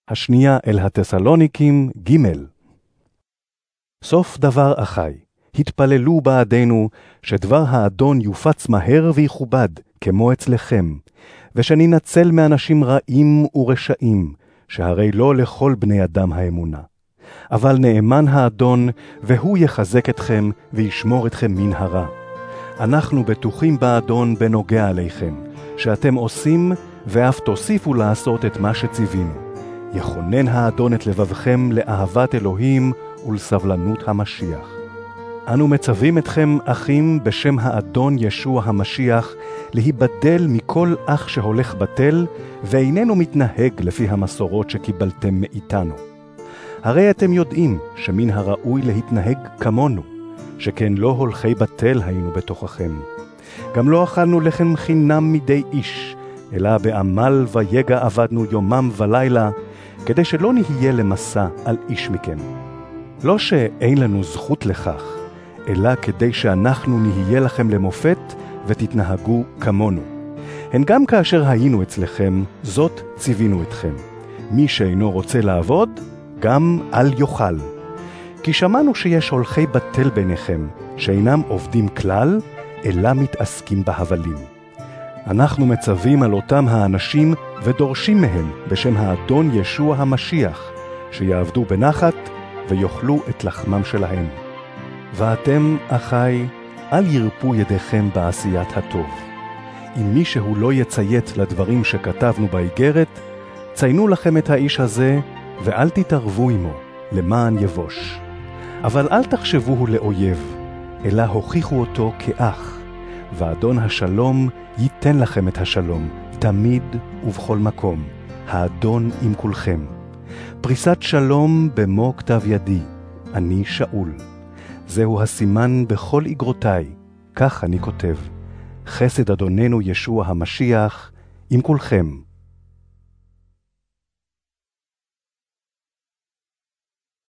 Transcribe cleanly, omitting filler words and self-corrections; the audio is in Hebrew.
השנייה אל התסלוניקים ג'. סוף דבר אחי, התפללו בעדנו שדבר האדון יופץ מהר ויכובד כמו אצלכם, ושננצל מאנשים רעים ורשעים, שהרי לא לכל בני אדם האמונה. אבל נאמן האדון, והוא יחזק אתכם וישמור אתכם מן הרע. אנחנו בטוחים באדון בנוגע עליכם, שאתם עושים ואף תוסיפו לעשות את מה שציווינו. יכונן האדון את לבבכם לאהבת אלוהים ולסבלנות המשיח. אנו מצווים אתכם, אחים, בשם האדון ישוע המשיח, להיבדל מכל אח שהולך בטל, ואיננו מתנהג לפי המסורות שקיבלתם מאיתנו. הרי אתם יודעים שמן הראוי להתנהג כמונו, שכן לא הולכי בטל היינו בתוככם. גם לא אכלנו לחם חינם מדי איש, אלא בעמל ויגע עבדנו יומם ולילה, כדי שלא נהיה למסע על איש מכם. לא שאין לנו זכות לכך, אלא כדי שאנחנו נהיה לכם למופת ותתנהגו כמונו. הן גם כאשר היינו אצלכם, זאת ציווינו אתכם. מי שאינו רוצה לעבוד, גם אל יאכל. כי שמענו שיש הולכי בטל ביניכם, שאינם עובדים כלל, אלא מתעסקים בהבלים. אנחנו מצווים על אותם האנשים ודורשים מהם בשם האדון ישוע המשיח, שיעבדו בנחת ויאכלו את לחמם שלהם. ואתם, אחי, אל ירפו ידיכם בעשיית הטוב. אם מישהו לא יציית לדברים שכתבנו באיגרת, ציינו לכם את האיש הזה, ואל תתערבו עמו, למען יבוש. אבל אל תחשבוהו לאויב, אלא הוכיחו אותו כאח, ואדון השלום ייתן לכם את השלום, תמיד ובכל מקום, האדון עם כולכם. פריסת שלום במו כתב ידי, אני שאול. זהו הסימן בכל איגרותיי, כך אני כותב. חסד אדוננו ישוע המשיח עם כולכם.